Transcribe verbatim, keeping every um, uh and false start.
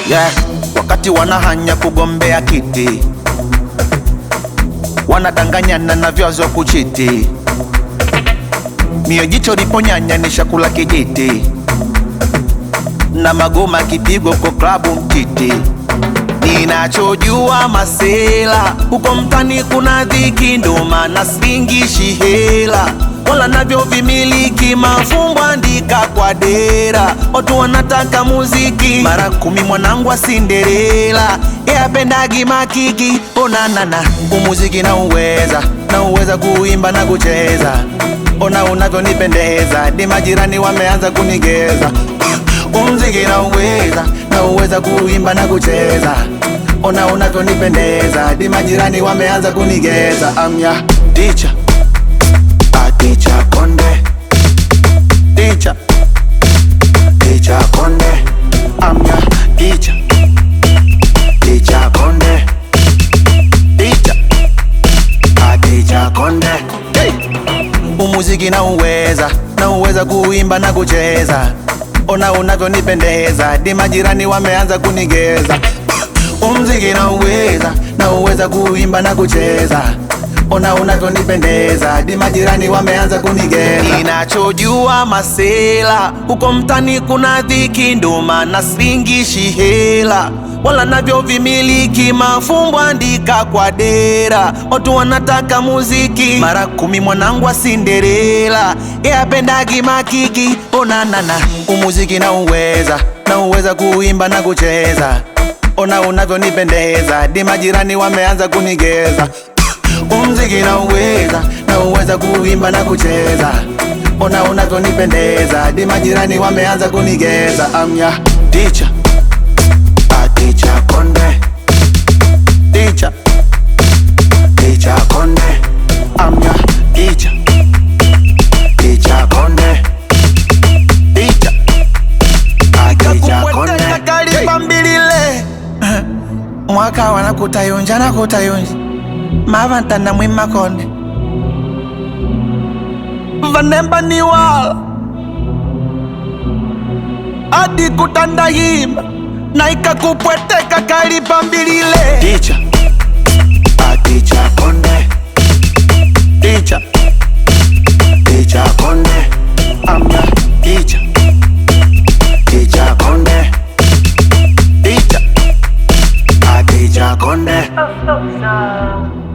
yeah. Wakati wanahanya kugombea kiti, wanadanganyana na vyazo kuchiti. Mio jicho liponyanya ni shakula kijiti, na magoma kipigo kwa klabu mtiti. Ninachojua masela, huko mtani kuna dhiki, ndo maana singishi hela wala navyo vimiliki. Mafumbo andika kwa dera, watu wanataka muziki. Mara kumi mwanangu wa Cinderella, yeye apendagi makiki. Ona nana, umuziki na uweza, na uweza kuimba na kucheza. Ona unavyo nipendeza, di majirani wameanza kunigeza. Umuziki na uweza, na uweza kuimba na kucheza. Ona unavyo nipendeza, di majirani wameanza kunigeza. I'm your teacher, a teacher Konde. Teacher, teacher Konde. I'm your teacher, teacher Konde. Teacher, a teacher Konde. Hey! Umuziki na uweza, na uweza kuimba na kucheza. Ona unavyo nipendeza, di majirani wameanza kunigeza. Umuziki na uweza, na uweza kuimba na kucheza. Ona unavyo nipendeza, di majirani wameanza kunigeza. Ninachojua masela, huko mtani kuna dhiki, ndo maana singishi hela wala navyo vimiliki. Mafumbo andika kwa dera, watu wanataka muziki. Mara kumi mwanangu wa Cinderella, yeye apendagi makiki. Ona nana, umuziki na uweza, na uweza kuimba na kucheza. Ona unavyo nipendeza, di majirani wameanza kunigeza. Umuziki na uweza, na uweza kuimba na kucheza. Ona unavyo nipendeza, di majirani wameanza kunigeza. I'm your teacher, a teacher Konde. Teacher, teacher Konde. I'm your teacher, teacher Konde. Teacher, a teacher Konde. Kalipa mbilile mwaka wana kutayonja na kutayonja mavanta na mwima Konde. Vanemba ni wala adi kutandahima na ikakupweteka kalipa mbilile. Teacher, a teacher Konde. Teacher, teacher Konde. I'm your teacher, teacher Konde. Teacher, a teacher Konde. Oh, so, so.